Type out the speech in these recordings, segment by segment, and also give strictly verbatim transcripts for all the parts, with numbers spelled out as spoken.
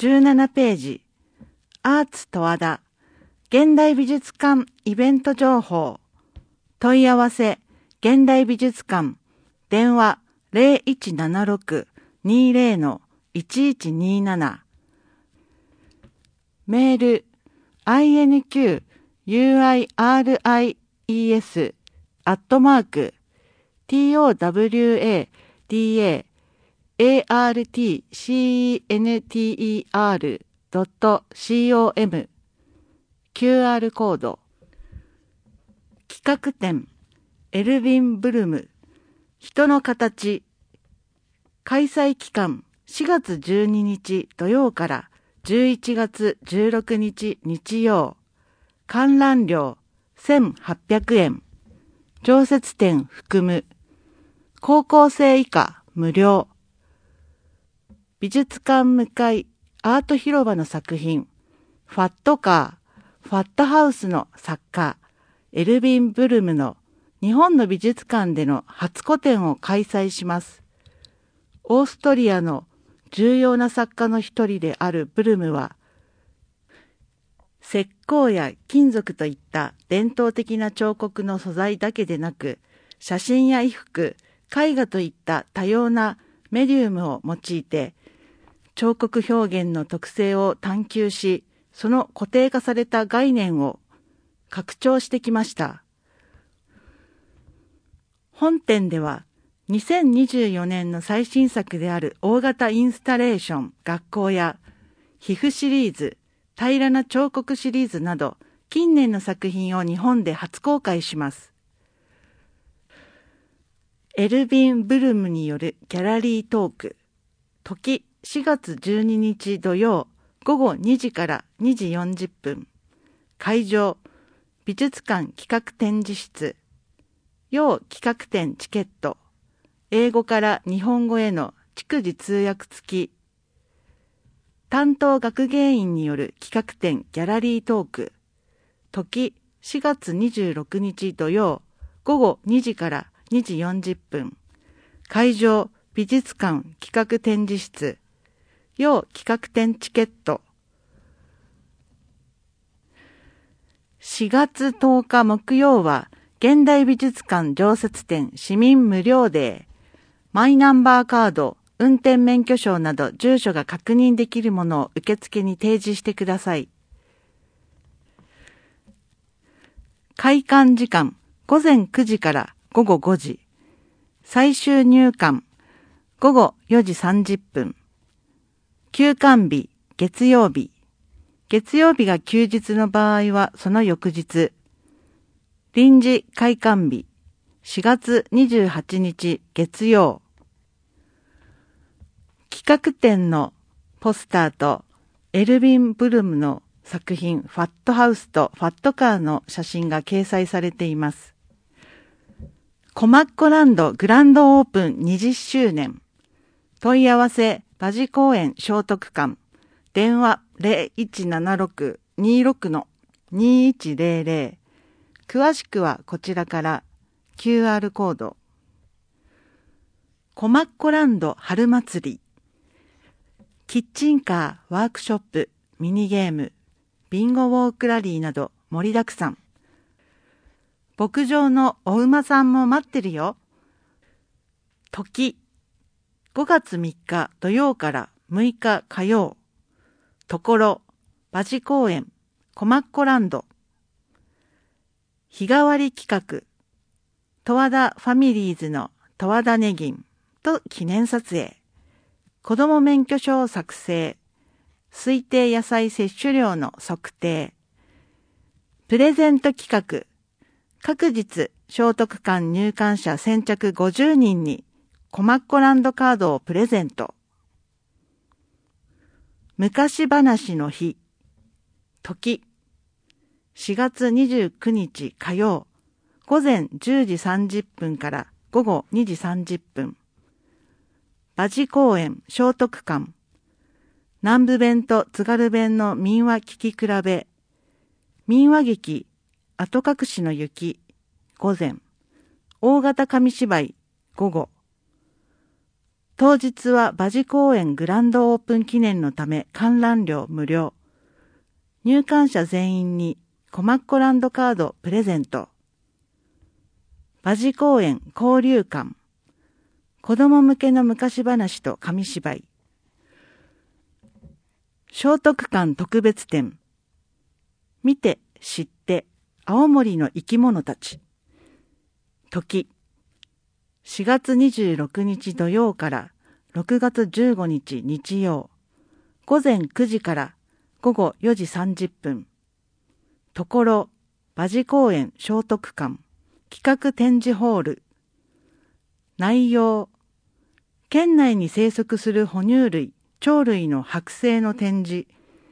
じゅうななページ、アーツ十和田、現代美術館イベント情報、問い合わせ、現代美術館、電話 ゼロいちななろく にゼロ いちいちになな、メール、アイエヌキューユーアイアールアイイーエス アットマーク トワダ エーディーエーエーアールティーシーエヌティーイーアール ドット コム キューアール コード企画展エルヴィン・ブルム人の形開催期間しがつじゅうににち土曜からじゅういちがつじゅうろくにち日曜観覧料せんはっぴゃくえん常設展含む高校生以下無料美術館向かいアート広場の作品ファットカーファットハウスの作家エルヴィン・ブルムの日本の美術館での初個展を開催します。オーストリアの重要な作家の一人であるブルムは石膏や金属といった伝統的な彫刻の素材だけでなく写真や衣服、絵画といった多様なメディウムを用いて彫刻表現の特性を探求し、その固定化された概念を拡張してきました。本展ではにせんにじゅうよねんの最新作である大型インスタレーション学校や皮膚シリーズ、平らな彫刻シリーズなど近年の作品を日本で初公開します。エルヴィン・ブルムによるギャラリートーク時しがつじゅうににち土曜ごごにじからにじよんじゅっぷん会場美術館企画展示室要企画展チケット英語から日本語への逐次通訳付き担当学芸員による企画展ギャラリートーク時しがつにじゅうろくにち土曜ごごにじからにじよんじゅっぷん会場美術館企画展示室要企画展チケットしがつとおか木曜は現代美術館常設展市民無料デーマイナンバーカード運転免許証など住所が確認できるものを受付に提示してください。開館時間ごぜんくじからごごごじ最終入館ごごよじさんじゅっぷん休館日月曜日月曜日が休日の場合はその翌日臨時開館日しがつにじゅうはちにち月曜企画展のポスターとエルヴィン・ブルムの作品ファットハウスとファットカーの写真が掲載されています。コマッコランドグランドオープンにじゅっしゅうねん問い合わせ馬事公園聖徳館電話 ゼロいちななろく にろく にいちゼロゼロ詳しくはこちらから キューアール コードコマッコランド春祭りキッチンカーワークショップミニゲームビンゴウォークラリーなど盛りだくさん牧場のお馬さんも待ってるよ時ごがつみっか土曜からむいか火曜ところ馬事公園コマッコランド日替わり企画十和田ファミリーズの十和田ネギンと記念撮影子ども免許証作成推定野菜摂取量の測定プレゼント企画各日聖徳館入館者先着ごじゅうにんにコマッコランドカードをプレゼント昔話の日時しがつにじゅうくにち火曜ごぜんじゅうじさんじゅっぷんからごごにじさんじゅっぷん馬事公園聖徳館南部弁と津軽弁の民話聞き比べ民話劇後隠しの雪午前大型紙芝居午後当日は馬事公園グランドオープン記念のため観覧料無料。入館者全員にコマッコランドカードプレゼント。馬事公園交流館。子供向けの昔話と紙芝居。聖徳館特別展。見て、知って、青森の生き物たち。時。しがつにじゅうろくにち土曜からろくがつじゅうごにち日曜。午前くじから午後よじさんじゅっぷん。ところ、馬事公園聖徳館企画展示ホール。内容。県内に生息する哺乳類、鳥類の剥製の展示。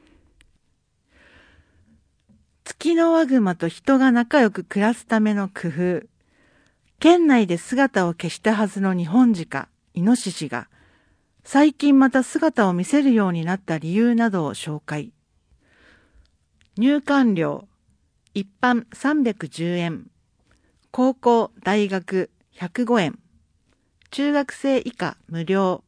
ツキノワグマと人が仲良く暮らすための工夫。県内で姿を消したはずのニホンジカ、イノシシが、最近また姿を見せるようになった理由などを紹介。入館料、一般さんびゃくじゅうえん、高校、大学ひゃくごえん、中学生以下無料。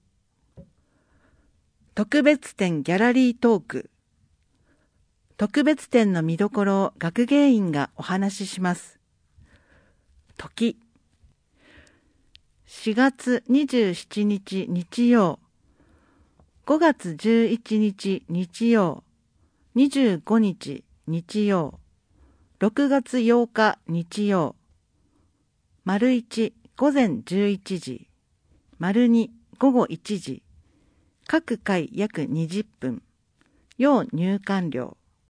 特別展ギャラリートーク。特別展の見どころを学芸員がお話しします。時。しがつにじゅうしちにち日曜。ごがつじゅういちにち日曜。にじゅうごにち日曜。ろくがつようか日曜。丸いち午前じゅういちじ。丸に午後いちじ。各回約にじゅっぷん。要入館料。